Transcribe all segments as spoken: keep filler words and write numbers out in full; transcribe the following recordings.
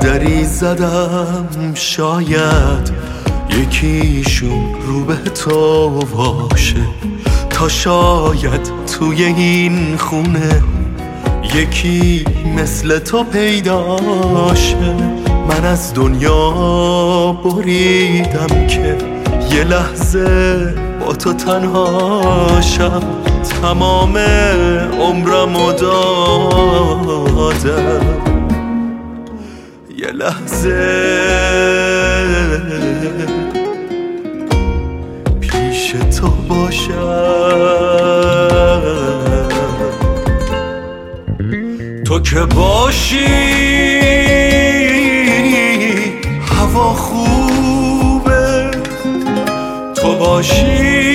دری زدم شاید یکیشون رو به تو باشه، تا شاید توی این خونه یکی مثل تو پیداشه. من از دنیا بریدم که یه لحظه با تو تنهاشم، تمام عمرمو دادم یه لحظه پیش تو باشم. تو که باشی هوا خوبه، تو باشی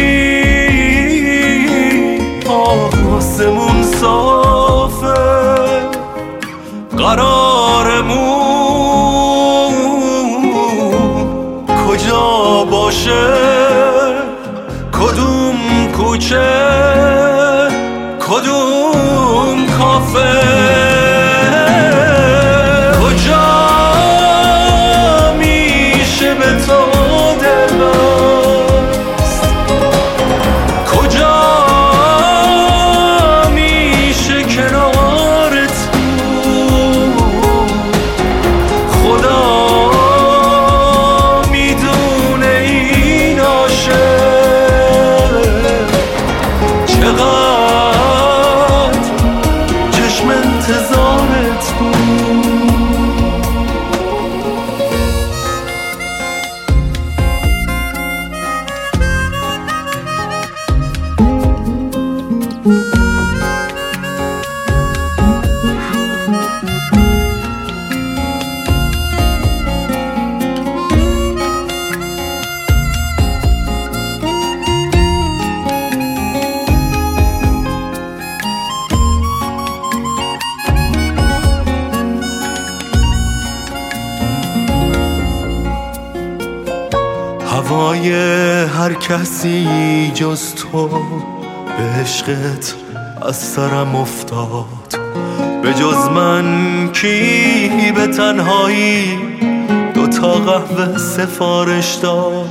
آسمون صافه، قرارمون کجا باشه، کدوم کوچه کدوم کافه، کجا میشه به تو دل بست، کجا میشه کنارت بود، خدا میدونه این عاشق چقدر چشم انتظارت بود. هوای هر کسی جز تو به عشقت از سرم افتاد، به جز من کی به تنهایی دوتا قهوه سفارش داد.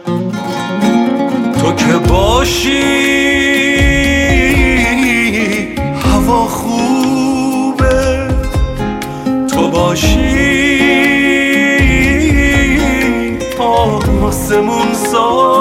تو که باشی هوا خوبه، تو باشی آسمون صاف،